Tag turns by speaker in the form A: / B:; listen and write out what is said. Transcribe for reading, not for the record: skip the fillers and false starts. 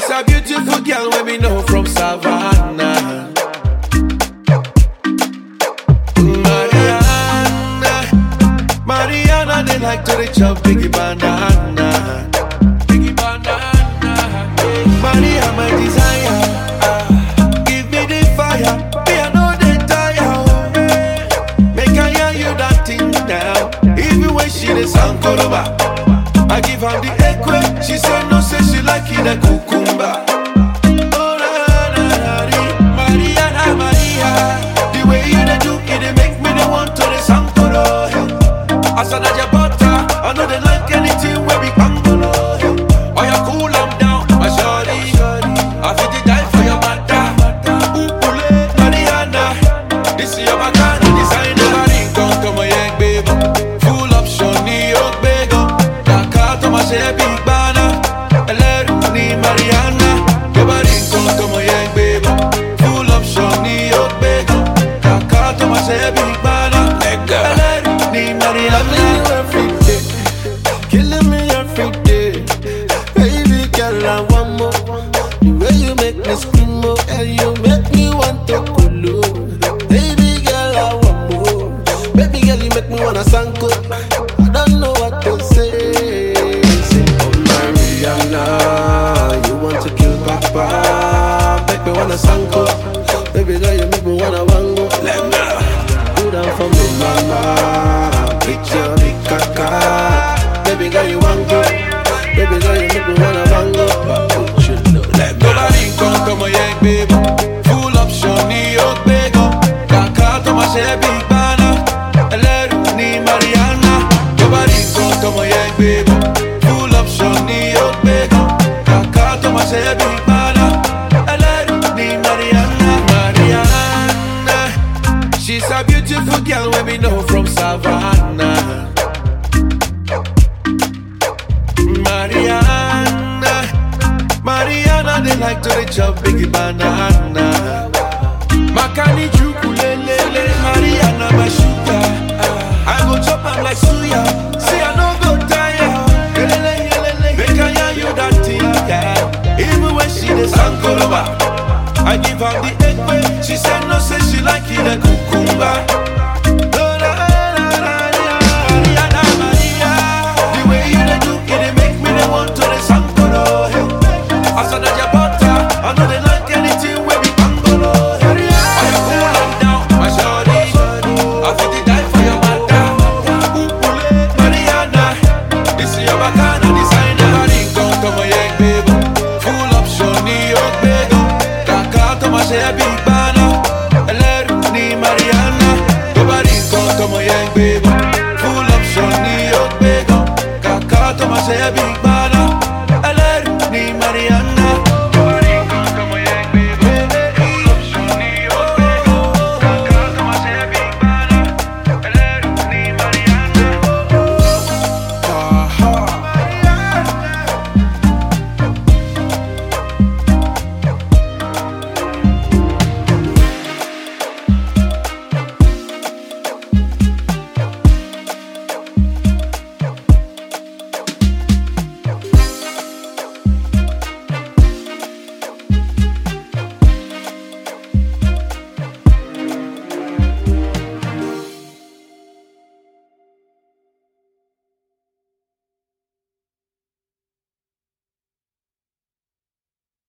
A: a beautiful girl when we know from Savannah. Mariana, they like to reach up biggie banana. Biggie banana. Maria, my desire. Give me the fire. Me, I know they tire. Make I hear you that thing now. Even when she the sound koroba, I give her the equa. She said no, say she like it a cucumber. Oh, Mariana, Maria. The way you they do it, they make me the want to the sound koroba. As an butter, I know they like anything where we bangolo. Oh, you cool them down, my shorty. I feel the die for your mother. Upule, Mariana. This is your bacana design. Nobody come my young baby. Full option, New York bagel. Dakar to my big banner. Eleru ni Mariana. Nobody come my young baby. Full option, New York bagel. Dakar to my big banner. Eleru ni Mariana.
B: Killing me every day. Baby girl, I want more. The way you make me scream more, and you make me want to kulu. Baby girl, I want more. Baby girl, you make me wanna sanko. I don't know what to say. Say, oh Mariana, you want to kill Papa? Make me wanna sanko. Baby girl, you make me wanna wango. Let me do down for me, mama. Picture big kaka. Baby girl, you want go. Baby girl, you make me wanna wango. But you know that
A: nobody come my young baby. Full option, New York bagel. Dakar to my big banner. Eleru ni Mariana. Nobody come my young baby. Full option, New York bagel. Dakar to my big banner. Eleru ni Mariana. Mariana, she's a beautiful girl when we know from Savannah. Mariana, they like to reach up biggie banana. Makani jukulele, Mariana, my sugar. I go chop am like suya.